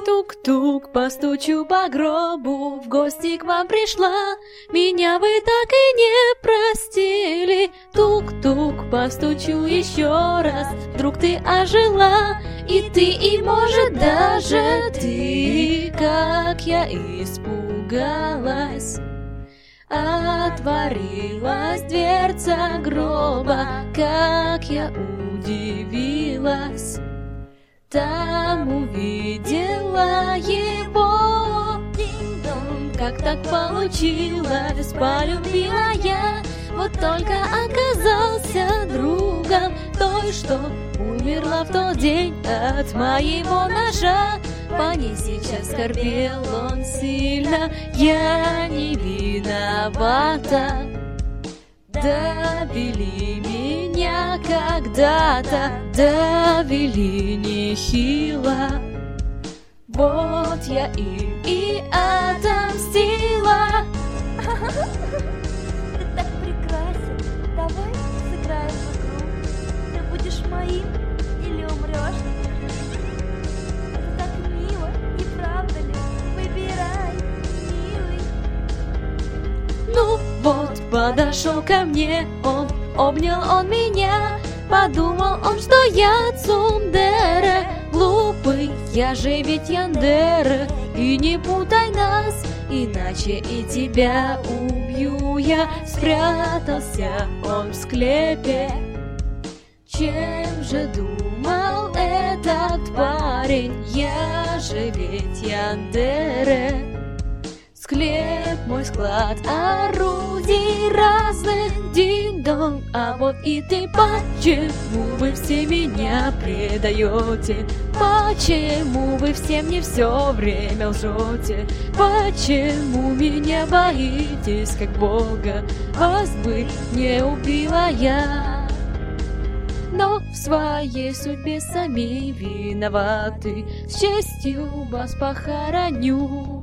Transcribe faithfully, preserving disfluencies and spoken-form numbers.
Тук-тук, постучу по гробу, в гости к вам пришла. Меня вы так и не простили. Тук-тук, постучу еще раз, вдруг ты ожила. И ты, и может даже ты, как я испугалась. Отворилась дверца гроба, как я удивилась. Там увидела его. Динь-дон, как так получилось, полюбила я. Вот только оказался другом той, что умерла в тот день от моего ножа. По ней сейчас скорбел он сильно, я не виновата. Довели меня когда-то, довели нехило. Вот я им и отомстила. Ты так прекрасен, давай сыграем в игру. Ты будешь моим или умрешь? Это так мило, не правда ли? Выбирай, милый. Ну вот, подошел ко мне он, обнял он меня. Подумал он, что я цундера. Глупый, я же ведь Яндера. И не путай нас, иначе и тебя убью я. Спрятался он в склепе. Чем же думал этот парень? Я же ведь Яндера. Склеп мой склад орудий разных, динь-дон. А вот и ты, почему вы все меня предаете? Почему вы все мне все время лжете? Почему меня боитесь, как Бога? Вас бы не убила я. Но в своей судьбе сами виноваты, с честью вас похороню.